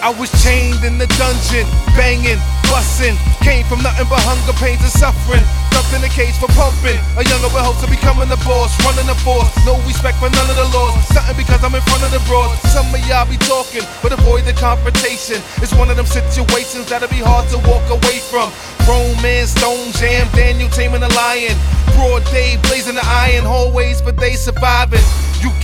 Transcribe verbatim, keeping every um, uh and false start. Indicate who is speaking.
Speaker 1: I was chained in the dungeon, banging, bussin'. Came from nothing but hunger, pains and suffering. Dumped in the cage for pumping. A younger with hopes of becoming the boss, running the force. No respect for none of the laws. Something because I'm in front of the broad. Some of y'all be talking, but avoid the confrontation. It's one of them situations that'll be hard to walk away from. Grown man, Stone Jam, Daniel taming a lion. Broad day, blazing the iron, hallways for they surviving.